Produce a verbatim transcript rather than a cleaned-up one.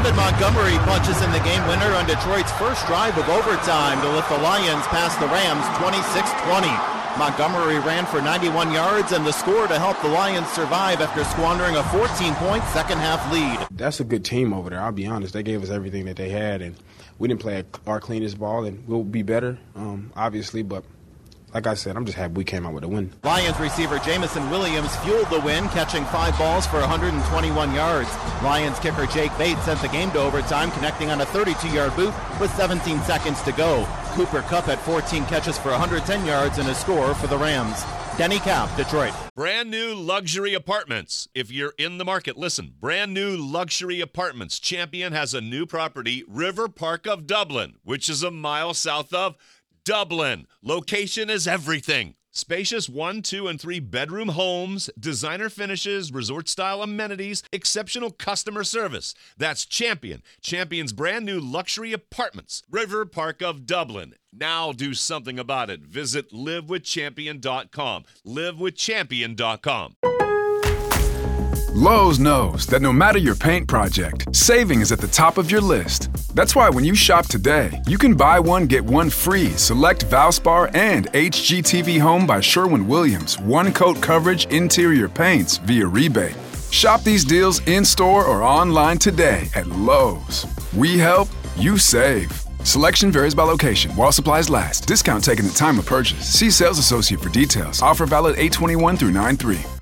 David Montgomery punches in the game winner on Detroit's first drive of overtime to lift the Lions past the Rams twenty-six twenty. Montgomery ran for ninety-one yards and the score to help the Lions survive after squandering a fourteen-point second-half lead. That's a good team over there, I'll be honest. They gave us everything that they had, and we didn't play our cleanest ball, and we'll be better, um, obviously, but like I said, I'm just happy we came out with a win. Lions receiver Jameson Williams fueled the win, catching five balls for one hundred twenty-one yards. Lions kicker Jake Bates sent the game to overtime, connecting on a thirty-two-yard boot with seventeen seconds to go. Cooper Kupp had fourteen catches for one hundred ten yards and a score for the Rams. Denny Cap, Detroit. Brand new luxury apartments. If you're in the market, listen. Brand new luxury apartments. Champion has a new property, River Park of Dublin, which is a mile south of Dublin. Location is everything. Spacious one, two, and three bedroom homes, designer finishes, resort-style amenities, exceptional customer service. That's Champion. Champion's brand new luxury apartments. River Park of Dublin. Now do something about it. Visit live with champion dot com. live with champion dot com. Lowe's knows that no matter your paint project, saving is at the top of your list. That's why when you shop today, you can buy one, get one free. Select Valspar and H G T V Home by Sherwin-Williams. One-coat coverage interior paints via rebate. Shop these deals in-store or online today at Lowe's. We help, you save. Selection varies by location. While supplies last. Discount taken at time of purchase. See sales associate for details. Offer valid eight twenty-one through nine three.